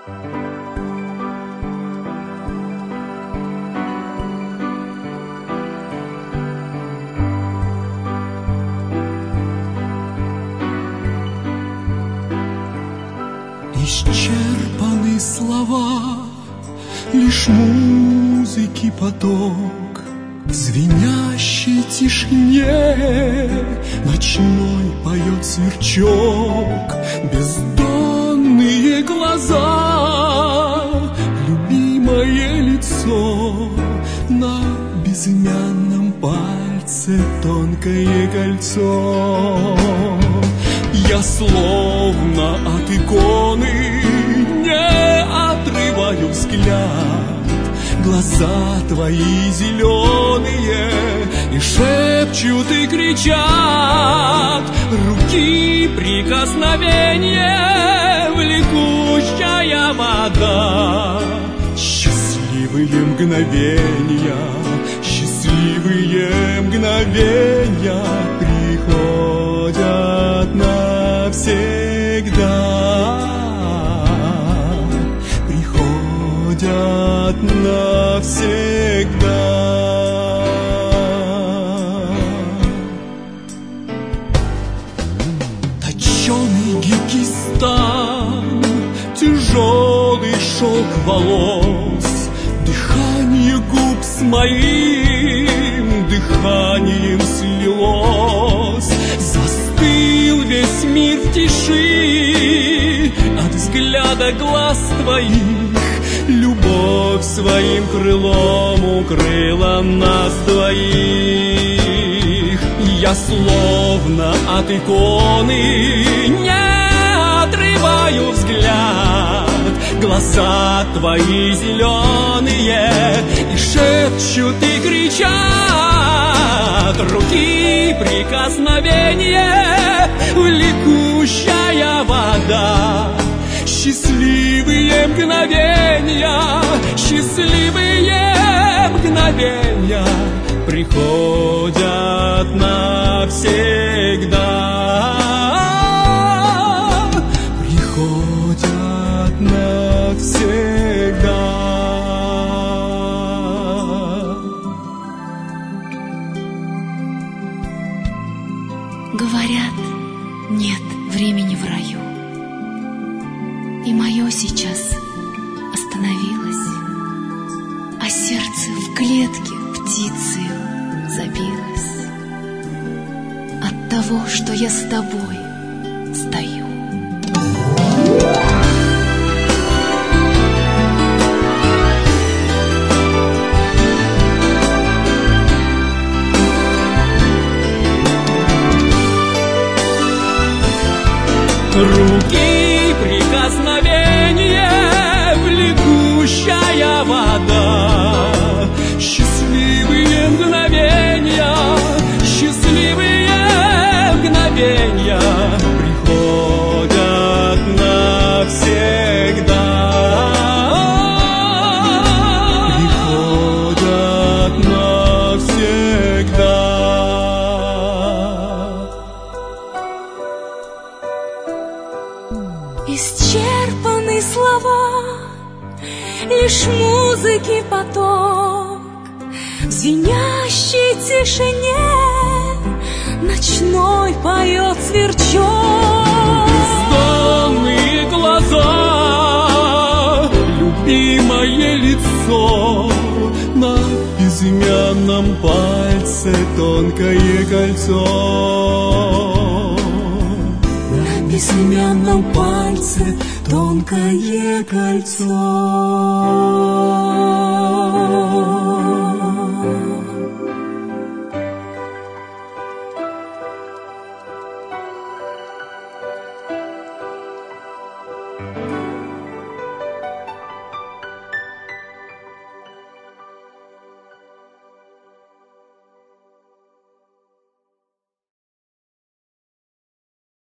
Исчерпаны слова, лишь музыки поток, в звенящей тишине ночной поет сверчок. Бездонные глаза, любимое лицо, на безымянном пальце тонкое кольцо. Я словно от иконы не отрываю взгляд. Глаза твои зеленые и шепчут, и кричат. Руки прикосновение, влекущая вода. Счастливые мгновения, счастливые мгновения приходят навсегда, приходят навсегда. Точеный Киргизстан, тяжелый шелк волос, дыхание губ с моим дыханием слилось. Застыл весь мир в тиши от взгляда глаз твоих. Любовь своим крылом укрыла нас двоих. Я словно от иконы не отрываю взгляд. Глаза твои зеленые и шепчут, и кричат. Руки прикосновение, влекущая вода. Счастливые мгновения, счастливые мгновения приходят навсегда, приходят навсегда. Говорят, нет времени в раю, и мое сейчас остановилось, а сердце в клетке птицею забилось от того, что я с тобой стою. Руки прикосновение, влекущая вода. Счастливые мгновения, счастливые мгновения приходят навсегда, приходят навсегда. Исчерпаны слова, лишь музыки поток, в звенящей тишине ночной поет сверчок. Бездонные глаза, любимое лицо, на безымянном пальце тонкое кольцо. На безымянном пальце тонкое кольцо.